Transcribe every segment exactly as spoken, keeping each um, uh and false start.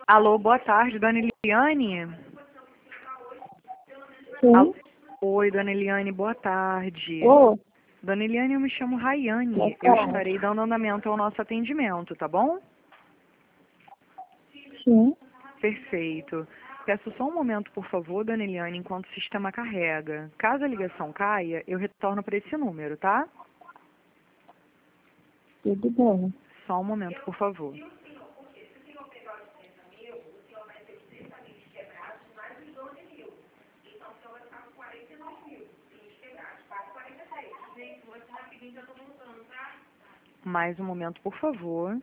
Alô, boa tarde, dona Eliane. Sim. Al- Oi, dona Eliane, boa tarde. Ô, Dona Eliane, eu me chamo Rayane. boa Eu tarde. estarei dando andamento ao nosso atendimento, tá bom? Sim. Perfeito. Peço só um momento, por favor, dona Eliane, enquanto o sistema carrega. Caso a ligação caia, eu retorno para esse número, tá? Tudo bem. Só um momento, por favor. Mais um momento, por favor.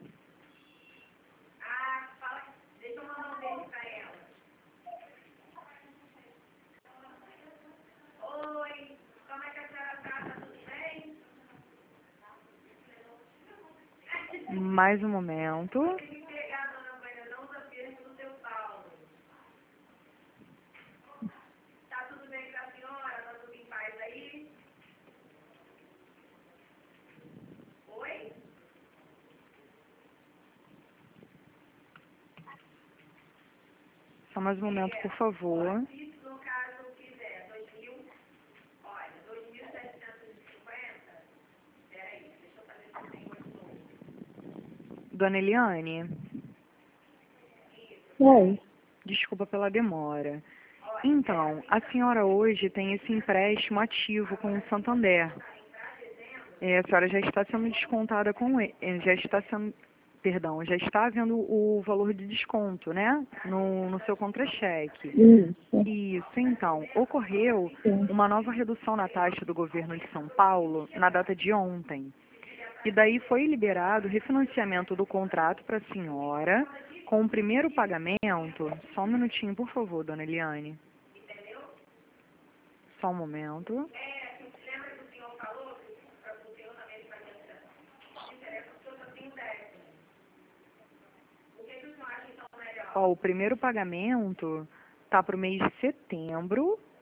Mais um momento. Só mais um momento, por favor. Dona Eliane, Oi. desculpa pela demora. Então, a senhora hoje tem esse empréstimo ativo com o Santander. É, a senhora já está sendo descontada com ele, é, já está sendo, perdão, já está havendo o valor de desconto, né? No, no seu contra-cheque. Isso. Isso, então, ocorreu Sim. uma nova redução na taxa do governo de São Paulo na data de ontem. E daí foi liberado o refinanciamento do contrato para a senhora com o primeiro pagamento. Só um minutinho, por favor, dona Eliane. Só um momento. Ó, o primeiro pagamento tá para o mês de setembro